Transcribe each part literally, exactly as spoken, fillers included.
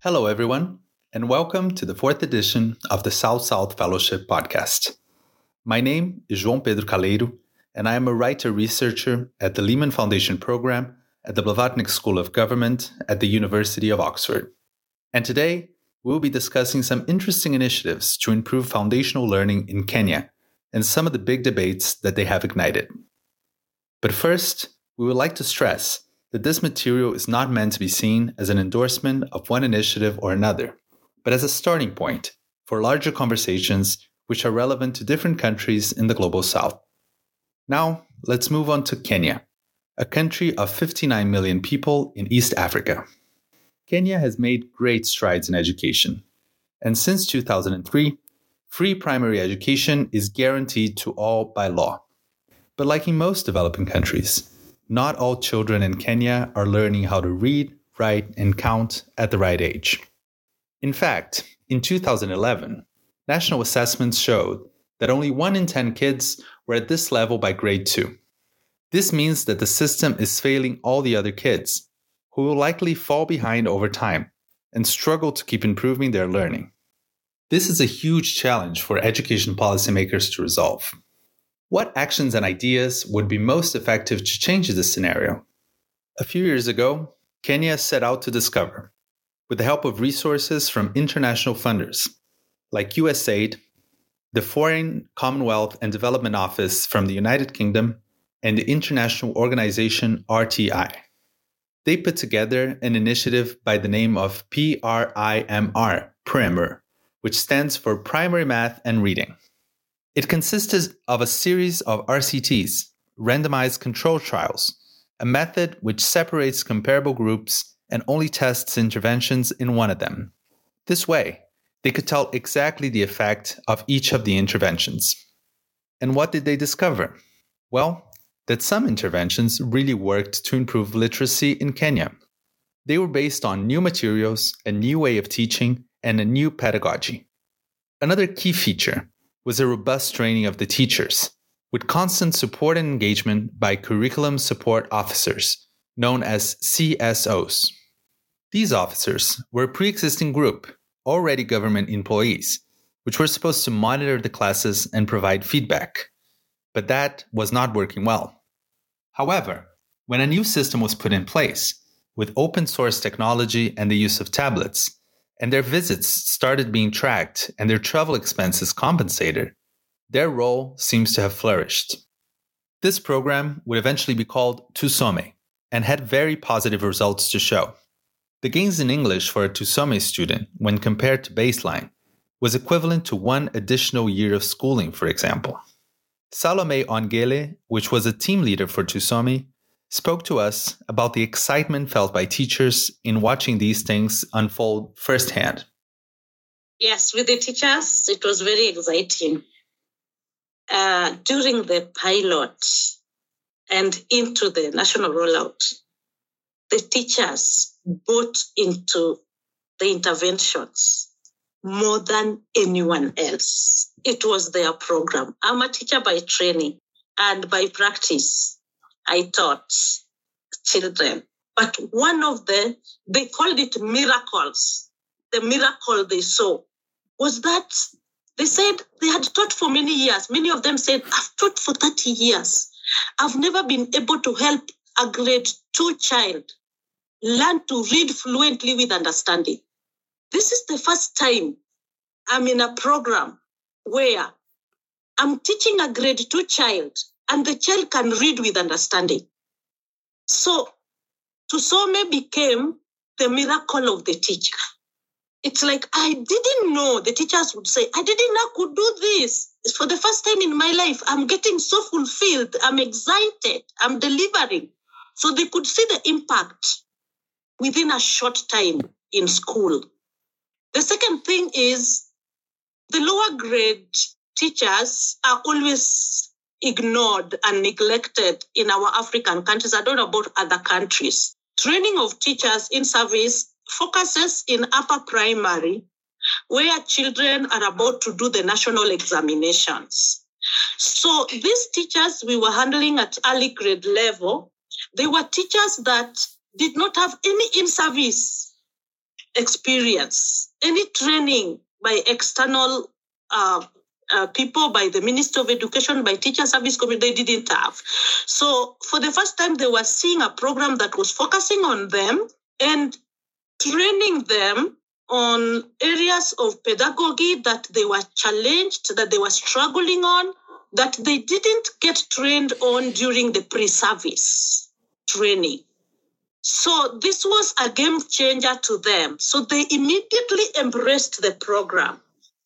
Hello, everyone, and welcome to the fourth edition of the South-South Fellowship podcast. My name is João Pedro Caleiro, and I am a writer-researcher at the Lehman Foundation Program at the Blavatnik School of Government at the University of Oxford. And today, we'll be discussing some interesting initiatives to improve foundational learning in Kenya and some of the big debates that they have ignited. But first, we would like to stress that this material is not meant to be seen as an endorsement of one initiative or another, but as a starting point for larger conversations which are relevant to different countries in the Global South. Now, let's move on to Kenya, a country of fifty-nine million people in East Africa. Kenya has made great strides in education, and since two thousand three, free primary education is guaranteed to all by law. But like in most developing countries, not all children in Kenya are learning how to read, write, and count at the right age. In fact, in two thousand eleven, national assessments showed that only one in ten kids were at this level by grade two. This means that the system is failing all the other kids, who will likely fall behind over time and struggle to keep improving their learning. This is a huge challenge for education policymakers to resolve. What actions and ideas would be most effective to change this scenario? A few years ago, Kenya set out to discover, with the help of resources from international funders like U S A I D, the Foreign, Commonwealth and Development Office from the United Kingdom, and the international organization R T I. They put together an initiative by the name of P R I M R, PRIMR, which stands for Primary Math and Reading. It consisted of a series of R C Ts, randomized control trials, a method which separates comparable groups and only tests interventions in one of them. This way, they could tell exactly the effect of each of the interventions. And what did they discover? Well, that some interventions really worked to improve literacy in Kenya. They were based on new materials, a new way of teaching, and a new pedagogy. Another key feature was a robust training of the teachers, with constant support and engagement by curriculum support officers, known as C S Os. These officers were a pre-existing group, already government employees, which were supposed to monitor the classes and provide feedback. But that was not working well. However, when a new system was put in place, with open source technology and the use of tablets, and their visits started being tracked and their travel expenses compensated, their role seems to have flourished. This program would eventually be called Tusome and had very positive results to show. The gains in English for a Tusome student, when compared to baseline, was equivalent to one additional year of schooling, for example. Salome Ongele, which was a team leader for Tusome, spoke to us about the excitement felt by teachers in watching these things unfold firsthand. Yes, with the teachers, it was very exciting. Uh, during the pilot and into the national rollout, the teachers bought into the interventions more than anyone else. It was their program. I'm a teacher by training, and by practice, I taught children. But one of the, they called it miracles. The miracle they saw was that they said they had taught for many years. Many of them said, I've taught for thirty years. I've never been able to help a grade two child learn to read fluently with understanding. This is the first time I'm in a program where I'm teaching a grade two child and the child can read with understanding. So, Tusome became the miracle of the teacher. It's like, I didn't know, the teachers would say, I didn't know I could do this. It's for the first time in my life. I'm getting so fulfilled. I'm excited. I'm delivering. So they could see the impact within a short time in school. The second thing is the lower grade teachers are always ignored and neglected in our African countries. I don't know about other countries. Training of teachers in service focuses in upper primary, where children are about to do the national examinations. So these teachers we were handling at early grade level, they were teachers that did not have any in-service experience, any training by external uh, uh, people, by the Ministry of Education, by Teacher Service Committee, they didn't have. So for the first time, they were seeing a program that was focusing on them and training them on areas of pedagogy that they were challenged, that they were struggling on, that they didn't get trained on during the pre-service training. So this was a game changer to them. So they immediately embraced the program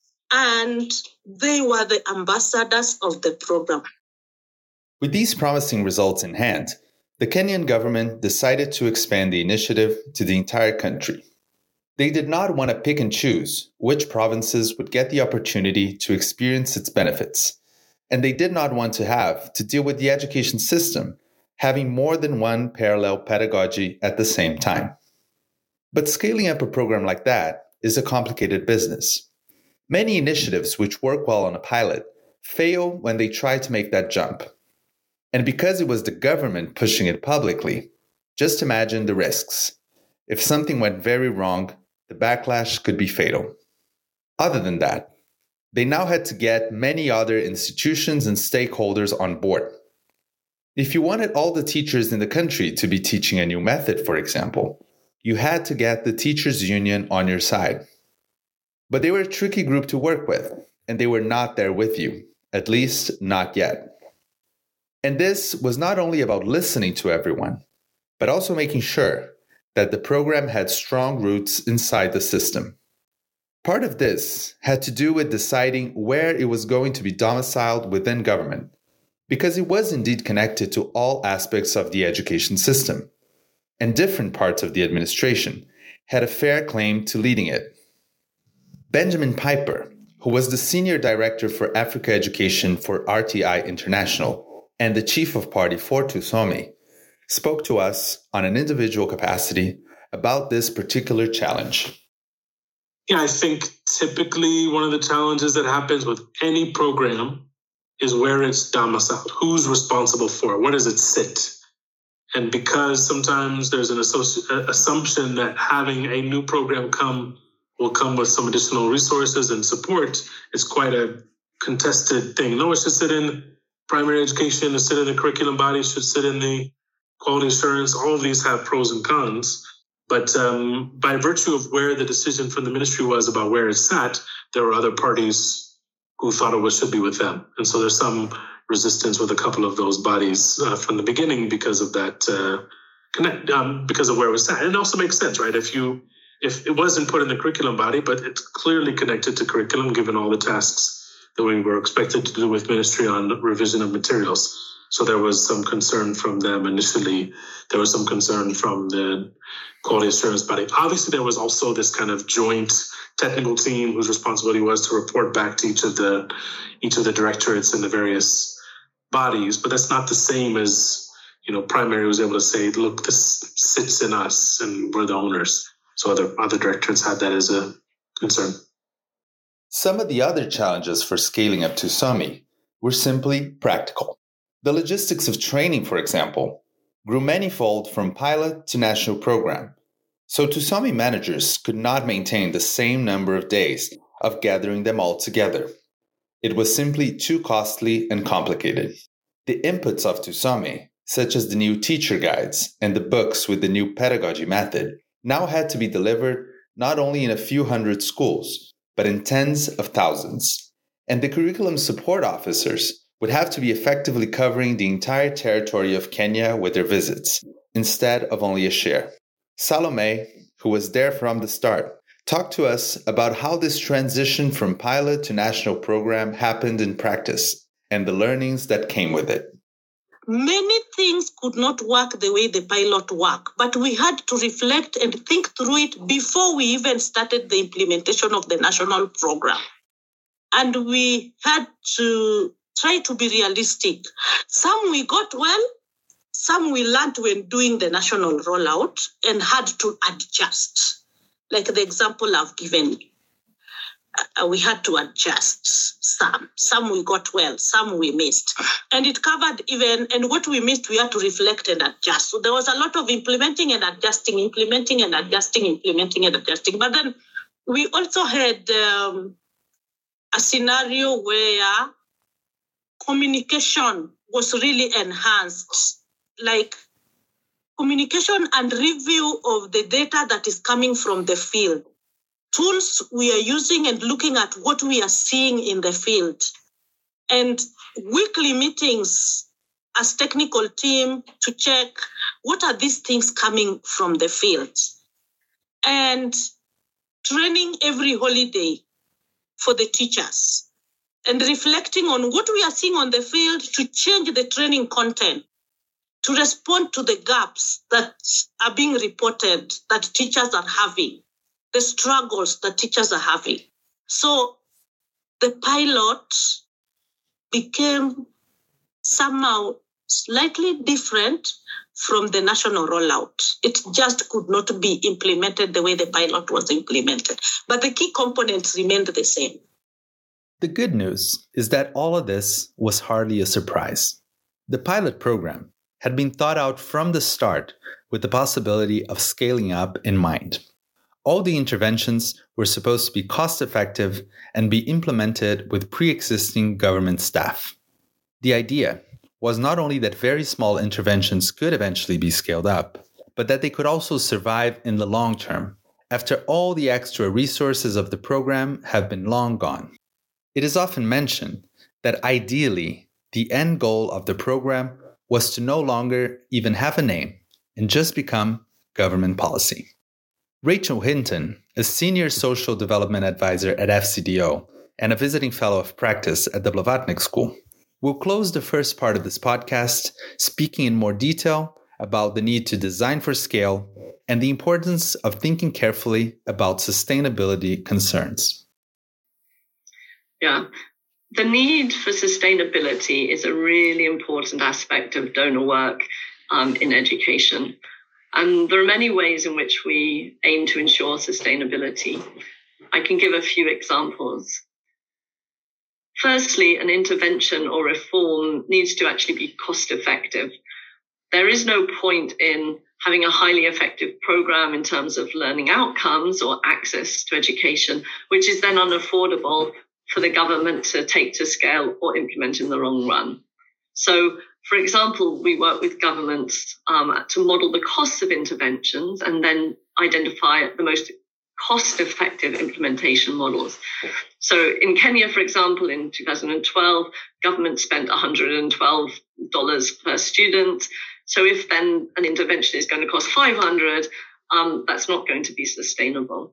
and they were the ambassadors of the program. With these promising results in hand, the Kenyan government decided to expand the initiative to the entire country. They did not want to pick and choose which provinces would get the opportunity to experience its benefits. And they did not want to have to deal with the education system having more than one parallel pedagogy at the same time. But scaling up a program like that is a complicated business. Many initiatives which work well on a pilot fail when they try to make that jump. And because it was the government pushing it publicly, just imagine the risks. If something went very wrong, the backlash could be fatal. Other than that, they now had to get many other institutions and stakeholders on board. If you wanted all the teachers in the country to be teaching a new method, for example, you had to get the teachers' union on your side. But they were a tricky group to work with, and they were not there with you, at least not yet. And this was not only about listening to everyone, but also making sure that the program had strong roots inside the system. Part of this had to do with deciding where it was going to be domiciled within government, because it was indeed connected to all aspects of the education system, and different parts of the administration had a fair claim to leading it. Benjamin Piper, who was the Senior Director for Africa Education for R T I International and the Chief of Party for TUSOMI, spoke to us on an individual capacity about this particular challenge. Yeah, I think typically one of the challenges that happens with any program is where it's domiciled. Who's responsible for it? Where does it sit? And because sometimes there's an associ- assumption that having a new program come will come with some additional resources and support, it's quite a contested thing. No, it should sit in primary education, it should sit in the curriculum body, it should sit in the quality assurance. All of these have pros and cons. But um, by virtue of where the decision from the ministry was about where it sat, there were other parties who thought it was, should be with them. And so there's some resistance with a couple of those bodies uh, from the beginning because of that, uh, connect, um, because of where it was sat. And it also makes sense, right? If you, if it wasn't put in the curriculum body, but it's clearly connected to curriculum, given all the tasks that we were expected to do with ministry on revision of materials. So there was some concern from them initially. There was some concern from the quality assurance body. Obviously, there was also this kind of joint technical team whose responsibility was to report back to each of the each of the directorates and the various bodies. But that's not the same as, you know, primary was able to say, look, this sits in us and we're the owners. So other other directorates had that as a concern. Some of the other challenges for scaling up TUSOMI were simply practical. The logistics of training, for example, grew manifold from pilot to national program. So TUSOMI managers could not maintain the same number of days of gathering them all together. It was simply too costly and complicated. The inputs of TUSOMI, such as the new teacher guides and the books with the new pedagogy method, now had to be delivered not only in a few hundred schools, but in tens of thousands. And the curriculum support officers would have to be effectively covering the entire territory of Kenya with their visits, instead of only a share. Salome, who was there from the start, talked to us about how this transition from pilot to national program happened in practice, and the learnings that came with it. Many things could not work the way the pilot worked, but we had to reflect and think through it before we even started the implementation of the national program. And we had to try to be realistic. Some we got well, some we learned when doing the national rollout and had to adjust, like the example I've given. uh, we had to adjust some. Some we got well, some we missed. And it covered even, and what we missed, we had to reflect and adjust. So there was a lot of implementing and adjusting, implementing and adjusting, implementing and adjusting. But then we also had um, a scenario where communication was really enhanced, like communication and review of the data that is coming from the field. Tools we are using and looking at what we are seeing in the field. And weekly meetings as technical team to check what are these things coming from the field. And training every holiday for the teachers. And reflecting on what we are seeing on the field to change the training content, to respond to the gaps that are being reported that teachers are having, the struggles that teachers are having. So the pilot became somehow slightly different from the national rollout. It just could not be implemented the way the pilot was implemented. But the key components remained the same. The good news is that all of this was hardly a surprise. The pilot program had been thought out from the start with the possibility of scaling up in mind. All the interventions were supposed to be cost-effective and be implemented with pre-existing government staff. The idea was not only that very small interventions could eventually be scaled up, but that they could also survive in the long term, after all the extra resources of the program have been long gone. It is often mentioned that ideally, the end goal of the program was to no longer even have a name and just become government policy. Rachel Hinton, a senior social development advisor at F C D O and a visiting fellow of practice at the Blavatnik School, will close the first part of this podcast speaking in more detail about the need to design for scale and the importance of thinking carefully about sustainability concerns. Yeah, the need for sustainability is a really important aspect of donor work um, in education. And there are many ways in which we aim to ensure sustainability. I can give a few examples. Firstly, an intervention or reform needs to actually be cost effective. There is no point in having a highly effective program in terms of learning outcomes or access to education, which is then unaffordable for the government to take to scale or implement in the long run. So, for example, we work with governments um, to model the costs of interventions and then identify the most cost-effective implementation models. So in Kenya, for example, in two thousand twelve, government spent one hundred twelve dollars per student. So if then an intervention is going to cost five hundred dollars, um, that's not going to be sustainable.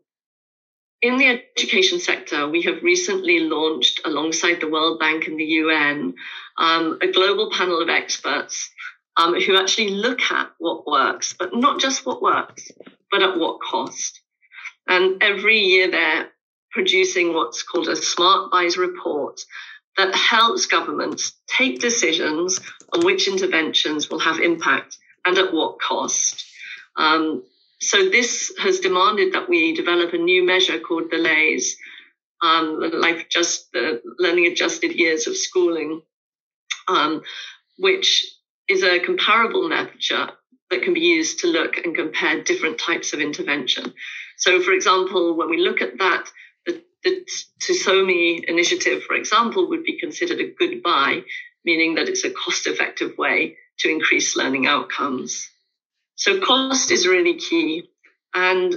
In the education sector, we have recently launched, alongside the World Bank and the U N, um, a global panel of experts um, who actually look at what works, but not just what works, but at what cost. And every year they're producing what's called a Smart Buys report that helps governments take decisions on which interventions will have impact and at what cost. Um, So this has demanded that we develop a new measure called the L A Y S, um, the Life Just, the Learning Adjusted Years of Schooling, um, which is a comparable measure that can be used to look and compare different types of intervention. So, for example, when we look at that, the, the TSOMI initiative, for example, would be considered a good buy, meaning that it's a cost-effective way to increase learning outcomes. So cost is really key. And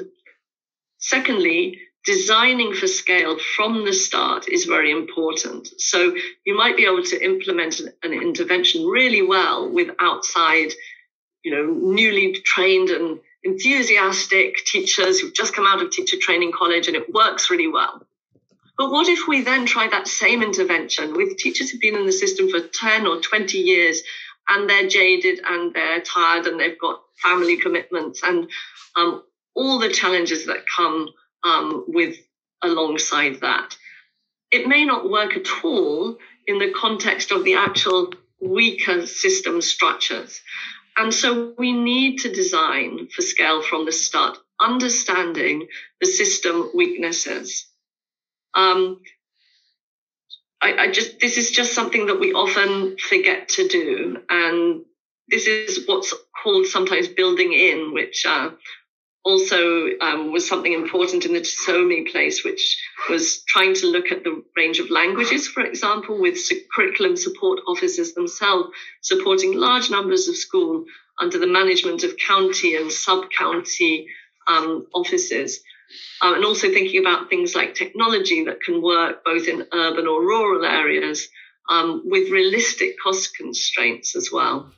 secondly, designing for scale from the start is very important. So you might be able to implement an intervention really well with outside, you know, newly trained and enthusiastic teachers who've just come out of teacher training college, and it works really well. But what if we then try that same intervention with teachers who've been in the system for ten or twenty years, and they're jaded and they're tired and they've got family commitments and um, all the challenges that come um, with alongside that. It may not work at all in the context of the actual weaker system structures. And so we need to design for scale from the start, understanding the system weaknesses. Um, I, I just this is just something that we often forget to do, and this is what's called sometimes building in, which uh, also um, was something important in the TSOMI place, which was trying to look at the range of languages, for example, with curriculum support officers themselves supporting large numbers of schools under the management of county and sub-county um, offices. Um, and also thinking about things like technology that can work both in urban or rural areas um, with realistic cost constraints as well.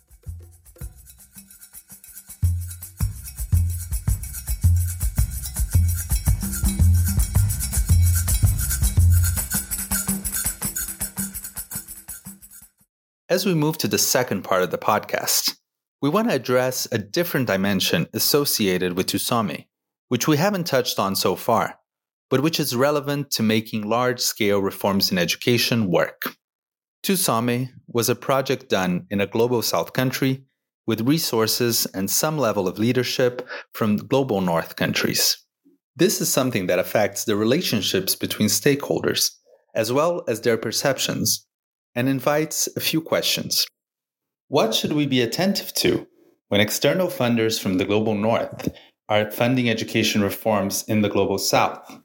As we move to the second part of the podcast, we want to address a different dimension associated with TSOMI, which we haven't touched on so far, but which is relevant to making large-scale reforms in education work. TSOMI was a project done in a global south country with resources and some level of leadership from global north countries. This is something that affects the relationships between stakeholders, as well as their perceptions, and invites a few questions. What should we be attentive to when external funders from the global north are funding education reforms in the global south?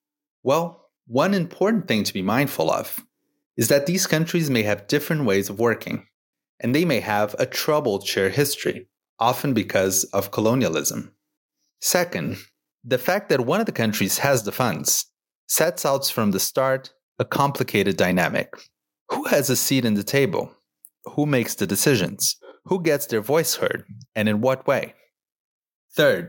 Well, one important thing to be mindful of is that these countries may have different ways of working, and they may have a troubled shared history, often because of colonialism. Second, the fact that one of the countries has the funds sets out from the start a complicated dynamic. Who has a seat in the table? Who makes the decisions? Who gets their voice heard, and in what way? Third,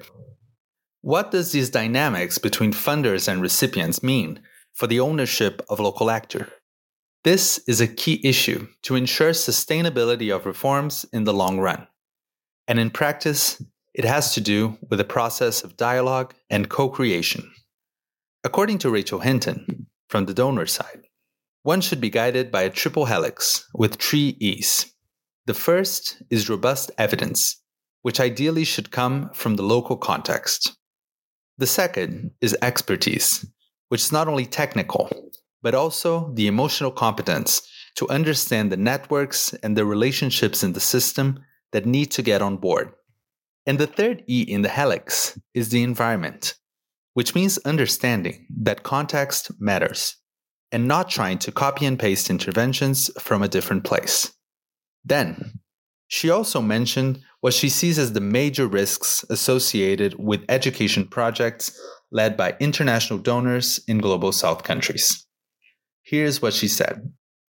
what does these dynamics between funders and recipients mean for the ownership of local actors? This is a key issue to ensure sustainability of reforms in the long run. And in practice, it has to do with a process of dialogue and co-creation. According to Rachel Hinton, from the donor side, one should be guided by a triple helix with three E's. The first is robust evidence, which ideally should come from the local context. The second is expertise, which is not only technical, but also the emotional competence to understand the networks and the relationships in the system that need to get on board. And the third E in the helix is the environment, which means understanding that context matters, and not trying to copy and paste interventions from a different place. Then, she also mentioned what she sees as the major risks associated with education projects led by international donors in global south countries. Here's what she said.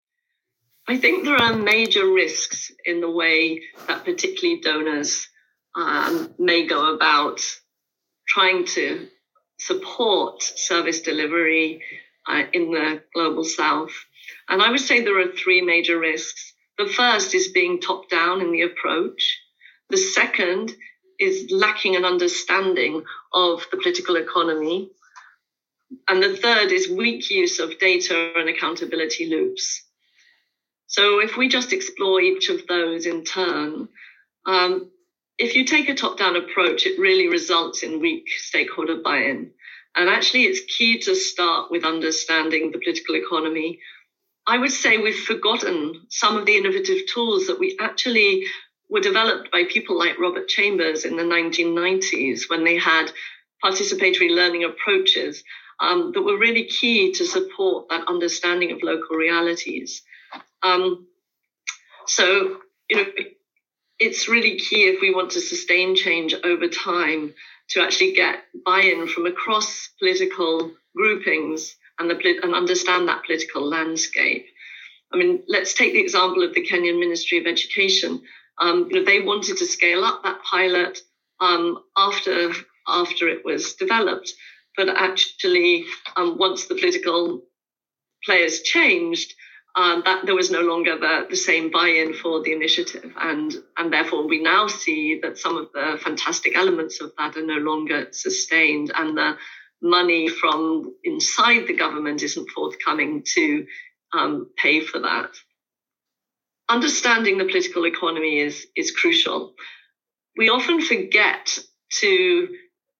I think there are major risks in the way that particularly donors um, may go about trying to support service delivery uh, in the global south. And I would say there are three major risks. The first is being top-down in the approach. The second is lacking an understanding of the political economy. And the third is weak use of data and accountability loops. So if we just explore each of those in turn, um, if you take a top-down approach, it really results in weak stakeholder buy-in. And actually, it's key to start with understanding the political economy. I would say we've forgotten some of the innovative tools that we actually were developed by people like Robert Chambers in the nineteen nineties when they had participatory learning approaches um, that were really key to support that understanding of local realities. Um, so, you know, it's really key if we want to sustain change over time to actually get buy-in from across political groupings and, the, and understand that political landscape. I mean, let's take the example of the Kenyan Ministry of Education. Um, you know, they wanted to scale up that pilot um, after, after it was developed. But actually, um, once the political players changed, um, that there was no longer the, the same buy-in for the initiative. And, and therefore, we now see that some of the fantastic elements of that are no longer sustained, and the money from inside the government isn't forthcoming to um, pay for that. Understanding the political economy is, is crucial. We often forget to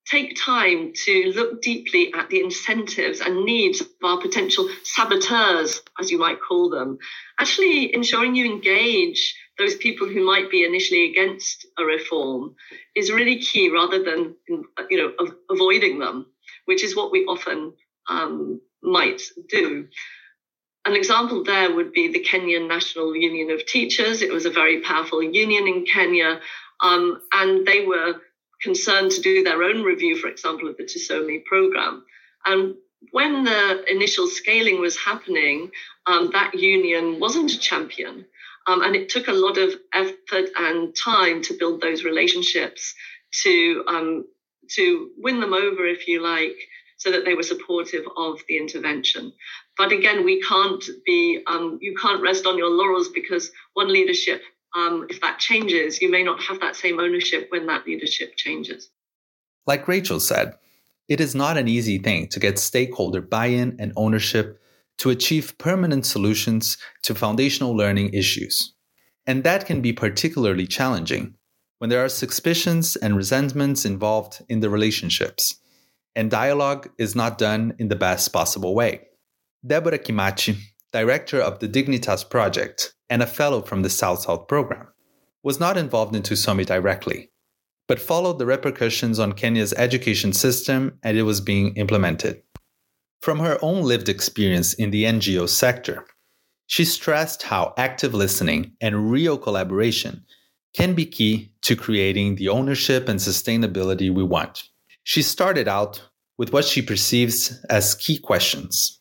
take time to look deeply at the incentives and needs of our potential saboteurs, as you might call them, actually ensuring you engage those people who might be initially against a reform is really key, rather than, you know, av- avoiding them, which is what we often um, might do. An example there would be the Kenyan National Union of Teachers. It was a very powerful union in Kenya, um, and they were concerned to do their own review, for example, of the TUSOME program. And when the initial scaling was happening, um, that union wasn't a champion. Um, and it took a lot of effort and time to build those relationships, to um, to win them over, if you like, so that they were supportive of the intervention. But again, we can't be, um, you can't rest on your laurels, because one leadership, um, if that changes, you may not have that same ownership when that leadership changes. Like Rachel said, it is not an easy thing to get stakeholder buy-in and ownership to achieve permanent solutions to foundational learning issues. And that can be particularly challenging when there are suspicions and resentments involved in the relationships, and dialogue is not done in the best possible way. Deborah Kimachi, director of the Dignitas project and a fellow from the South-South program, was not involved in TUSOME directly, but followed the repercussions on Kenya's education system as it was being implemented. From her own lived experience in the N G O sector, she stressed how active listening and real collaboration can be key to creating the ownership and sustainability we want. She started out with what she perceives as key questions.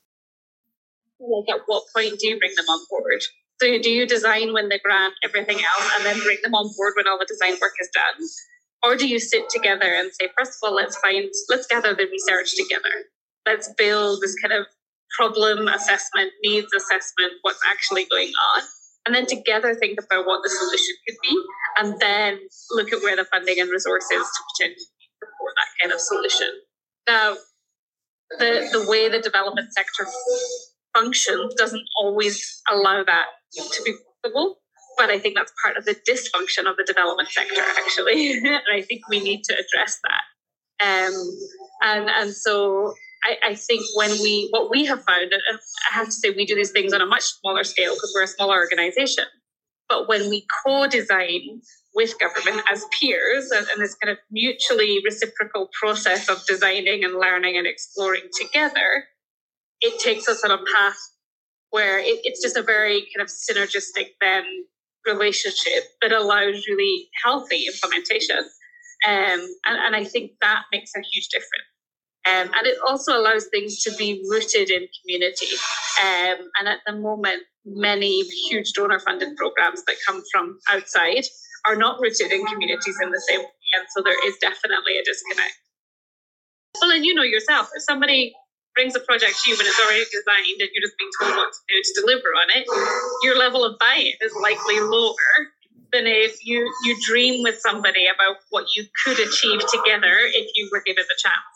Like, at what point do you bring them on board? So do you design when they grant everything else and then bring them on board when all the design work is done? Or do you sit together and say, first of all, let's find, let's gather the research together. Let's build this kind of problem assessment, needs assessment, what's actually going on. And then together think about what the solution could be. And then look at where the funding and resources to potentially support that kind of solution. Now, the, the way the development sector functions doesn't always allow that to be possible. But I think that's part of the dysfunction of the development sector, actually. And I think we need to address that. Um, and, and so I, I think when we, what we have found, and I have to say we do these things on a much smaller scale because we're a smaller organization, but when we co-design with government as peers and, and this kind of mutually reciprocal process of designing and learning and exploring together, it takes us on a path where it, it's just a very kind of synergistic then relationship that allows really healthy implementation. Um, and, and I think that makes a huge difference. Um, and it also allows things to be rooted in community. Um, and at the moment, many huge donor-funded programs that come from outside are not rooted in communities in the same way. And so there is definitely a disconnect. Well, and you know yourself, if somebody brings a project to you when it's already designed and you're just being told what to do to deliver on it, your level of buy-in is likely lower than if you, you dream with somebody about what you could achieve together if you were given the chance.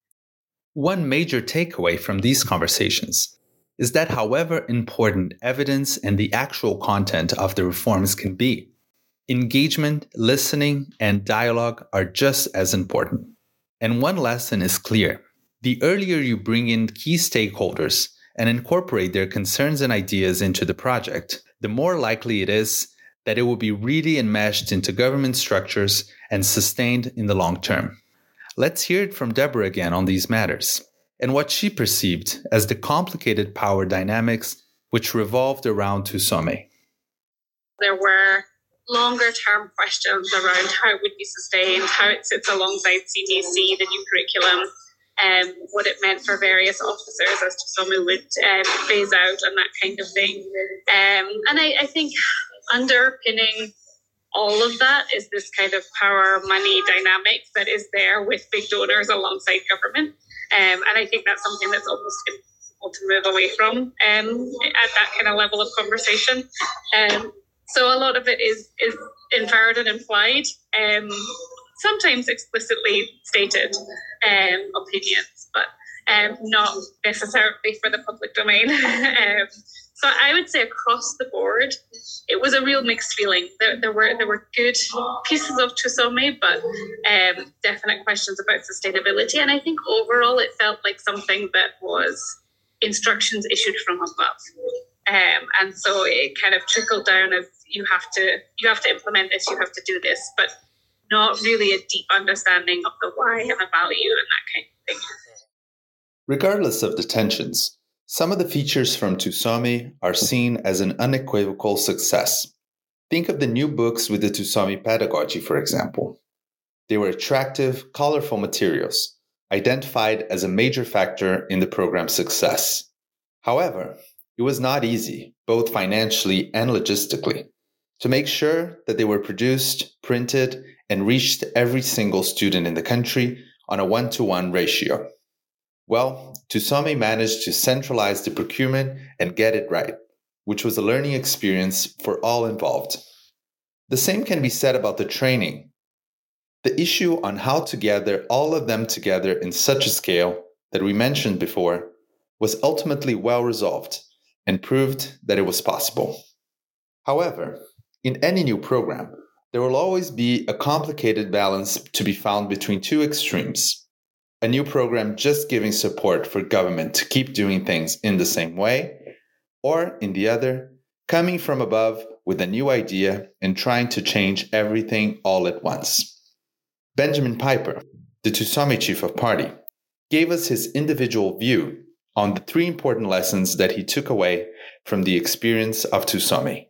One major takeaway from these conversations is that however important evidence and the actual content of the reforms can be, engagement, listening, and dialogue are just as important. And one lesson is clear. The earlier you bring in key stakeholders and incorporate their concerns and ideas into the project, the more likely it is that it will be really enmeshed into government structures and sustained in the long term. Let's hear it from Deborah again on these matters and what she perceived as the complicated power dynamics which revolved around TUSOME. There were longer-term questions around how it would be sustained, how it sits alongside C D C, the new curriculum, Um, what it meant for various officers as TUSOME would um, phase out and that kind of thing. Um, and I, I think underpinning all of that is this kind of power money dynamic that is there with big donors alongside government. Um, and I think that's something that's almost impossible to move away from um, at that kind of level of conversation. Um, so a lot of it is, is inferred and implied. Um, sometimes explicitly stated um, opinions. But um, not necessarily for the public domain. um, so I would say across the board, it was a real mixed feeling. There, there were there were good pieces of TUSOME, but um, definite questions about sustainability. And I think overall it felt like something that was instructions issued from above. Um, and so it kind of trickled down as you have to you have to implement this, you have to do this, but not really a deep understanding of the why and the value and that kind of thing. Regardless of the tensions, some of the features from TUSOME are seen as an unequivocal success. Think of the new books with the TUSOME pedagogy, for example. They were attractive, colorful materials, identified as a major factor in the program's success. However, it was not easy, both financially and logistically, to make sure that they were produced, printed, and reached every single student in the country on a one-to-one ratio. Well, TUSOME managed to centralize the procurement and get it right, which was a learning experience for all involved. The same can be said about the training. The issue on how to gather all of them together in such a scale that we mentioned before was ultimately well resolved and proved that it was possible. However, in any new program, there will always be a complicated balance to be found between two extremes. A new program just giving support for government to keep doing things in the same way, or, in the other, coming from above with a new idea and trying to change everything all at once. Benjamin Piper, the TUSOME chief of party, gave us his individual view on the three important lessons that he took away from the experience of TUSOME.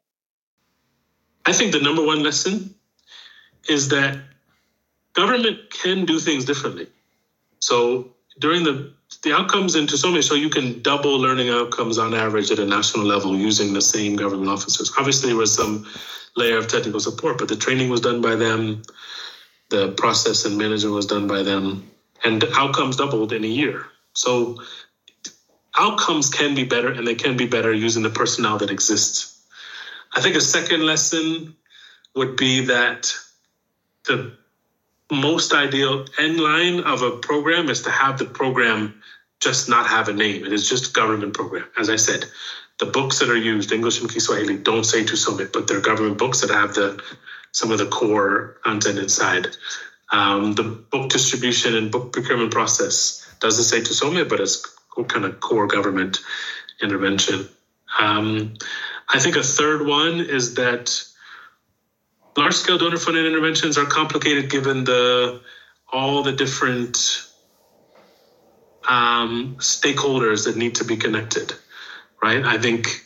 I think the number one lesson is that government can do things differently. So during the the outcomes in TUSOME, so you can double learning outcomes on average at a national level using the same government officers. Obviously, there was some layer of technical support, but the training was done by them, the process and management was done by them, and the outcomes doubled in a year. So outcomes can be better, and they can be better using the personnel that exists. I think a second lesson would be that the most ideal end line of a program is to have the program just not have a name. It is just a government program. As I said, the books that are used, English and Kiswahili, don't say TUSOME, but they're government books that have the some of the core content inside. Um, the book distribution and book procurement process doesn't say TUSOME, but it's kind of core government intervention. Um, I think a third one is that large-scale donor-funded interventions are complicated given the all the different um, stakeholders that need to be connected, right? I think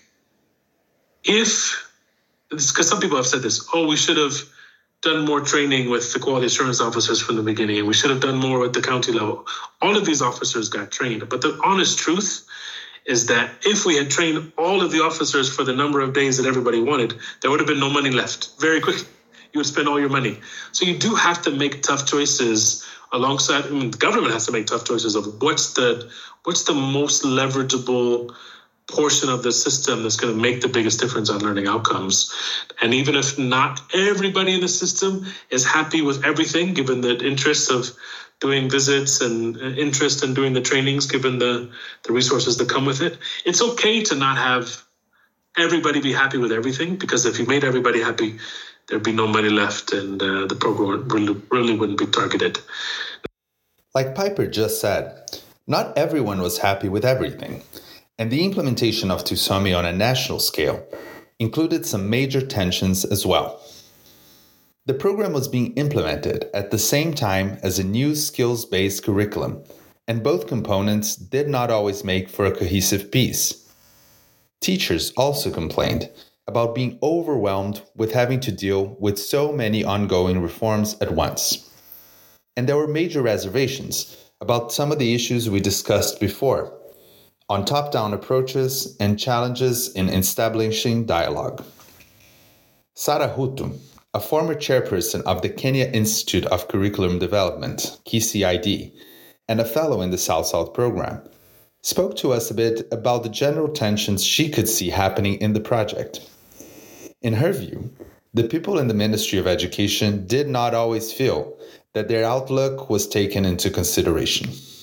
if, because some people have said this, oh, we should have done more training with the quality assurance officers from the beginning, and we should have done more at the county level. All of these officers got trained, but the honest truth is that if we had trained all of the officers for the number of days that everybody wanted, there would have been no money left very quickly. You would spend all your money. So you do have to make tough choices alongside, I mean, the government has to make tough choices of what's the what's the most leverageable portion of the system that's going to make the biggest difference on learning outcomes. And even if not everybody in the system is happy with everything, given the interest of doing visits and interest in doing the trainings, given the, the resources that come with it, it's okay to not have everybody be happy with everything, because if you made everybody happy, there'd be no money left and uh, the program really, really wouldn't be targeted. Like Piper just said, not everyone was happy with everything, and the implementation of TUSOME on a national scale included some major tensions as well. The program was being implemented at the same time as a new skills-based curriculum, and both components did not always make for a cohesive piece. Teachers also complained about being overwhelmed with having to deal with so many ongoing reforms at once. And there were major reservations about some of the issues we discussed before, on top-down approaches and challenges in establishing dialogue. Sara Hutu, a former chairperson of the Kenya Institute of Curriculum Development, K C I D, and a fellow in the South-South program, spoke to us a bit about the general tensions she could see happening in the project. In her view, the people in the Ministry of Education did not always feel that their outlook was taken into consideration.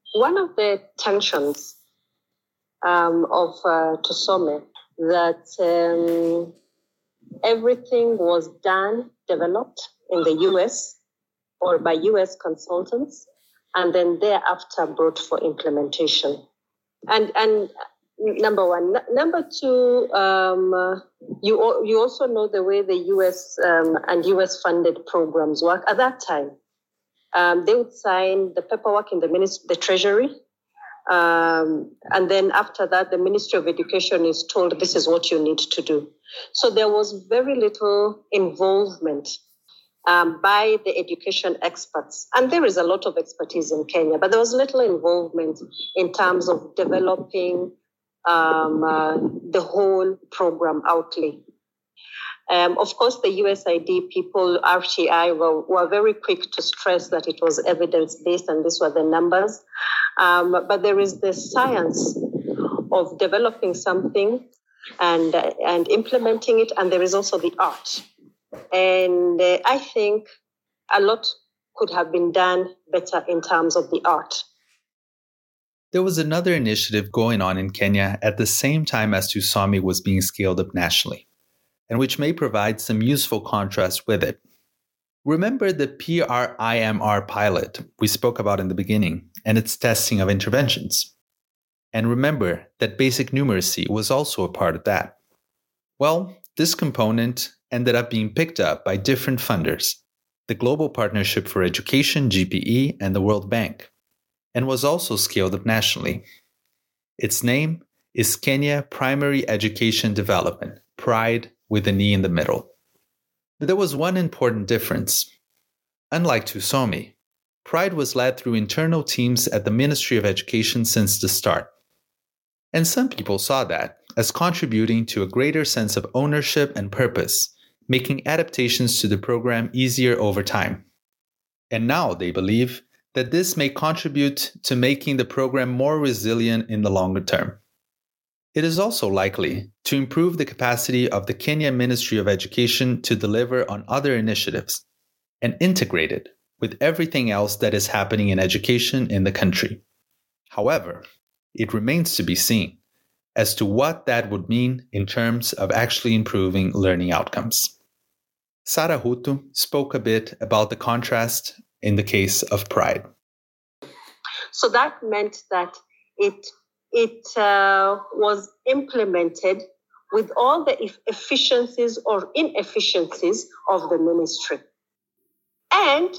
one of the tensions um, of uh, TUSOME that um, everything was done, developed in the U S or by U S consultants, and then thereafter brought for implementation. And and number one. N- number two, um, uh, you, you also know the way the U S um, and U S funded programs work. At that time, um, they would sign the paperwork in the ministry, the Treasury, um, and then after that, the Ministry of Education is told this is what you need to do. So there was very little involvement um, by the education experts. And there is a lot of expertise in Kenya, but there was little involvement in terms of developing um, uh, the whole program outlay. Um, of course, the U S I D people, R T I, were, were very quick to stress that it was evidence-based and these were the numbers. Um, but there is the science of developing something and, uh, and implementing it, and there is also the art. And uh, I think a lot could have been done better in terms of the art. There was another initiative going on in Kenya at the same time as TUSOME was being scaled up nationally, and which may provide some useful contrast with it. Remember the P R I M R pilot we spoke about in the beginning and its testing of interventions. And remember that basic numeracy was also a part of that. Well, this component ended up being picked up by different funders, the Global Partnership for Education, G P E, and the World Bank, and was also scaled up nationally. Its name is Kenya Primary Education Development, PRIDE, with an E in the middle. But there was one important difference. Unlike TUSOME, PRIDE was led through internal teams at the Ministry of Education since the start. And some people saw that as contributing to a greater sense of ownership and purpose, making adaptations to the program easier over time. And now they believe that this may contribute to making the program more resilient in the longer term. It is also likely to improve the capacity of the Kenya Ministry of Education to deliver on other initiatives and integrate it with everything else that is happening in education in the country. However, it remains to be seen as to what that would mean in terms of actually improving learning outcomes. Sara Hutu spoke a bit about the contrast in the case of PRIDE. So that meant that it It uh, was implemented with all the e- efficiencies or inefficiencies of the ministry. And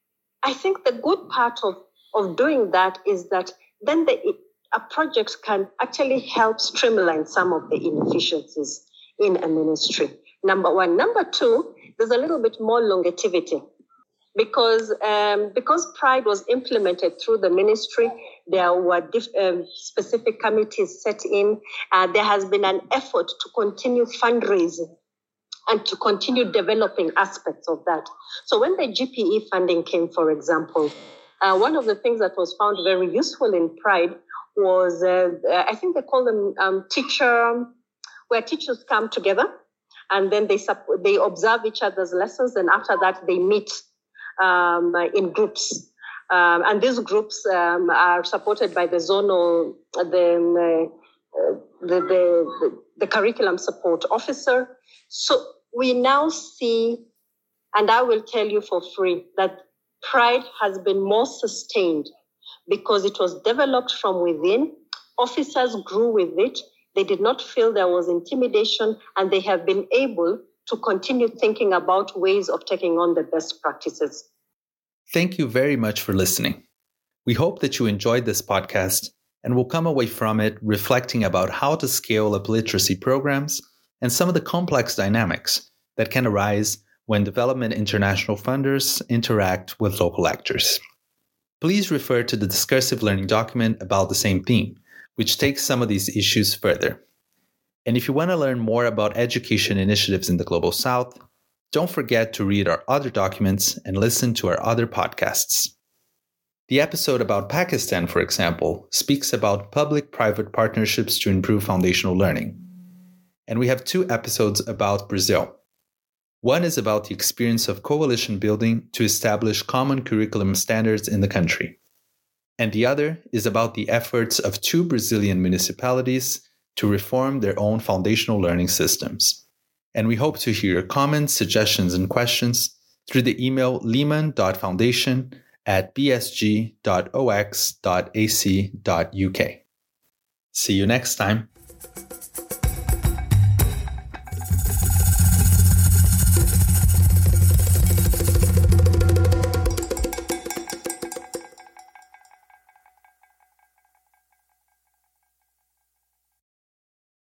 I think the good part of, of doing that is that then the, a project can actually help streamline some of the inefficiencies in a ministry. Number one. Number two, there's a little bit more longevity. Because um, because PRIDE was implemented through the ministry, there were diff- um, specific committees set in. Uh, there has been an effort to continue fundraising and to continue developing aspects of that. So when the G P E funding came, for example, uh, one of the things that was found very useful in PRIDE was, uh, I think they call them um, teacher, where teachers come together and then they sup- they observe each other's lessons, and after that they meet Um, in groups. Um, and these groups um, are supported by the zonal, the, uh, the, the, the, the curriculum support officer. So we now see, and I will tell you for free, that PRIDE has been more sustained because it was developed from within. Officers grew with it. They did not feel there was intimidation, and they have been able to continue thinking about ways of taking on the best practices. Thank you very much for listening. We hope that you enjoyed this podcast and will come away from it reflecting about how to scale up literacy programs and some of the complex dynamics that can arise when development international funders interact with local actors. Please refer to the discursive learning document about the same theme, which takes some of these issues further. And if you want to learn more about education initiatives in the Global South, don't forget to read our other documents and listen to our other podcasts. The episode about Pakistan, for example, speaks about public-private partnerships to improve foundational learning. And we have two episodes about Brazil. One is about the experience of coalition building to establish common curriculum standards in the country. and the other is about the efforts of two Brazilian municipalities to reform their own foundational learning systems. And we hope to hear your comments, suggestions, and questions through the email lehman dot foundation at b s g dot o x dot a c dot u k. See you next time.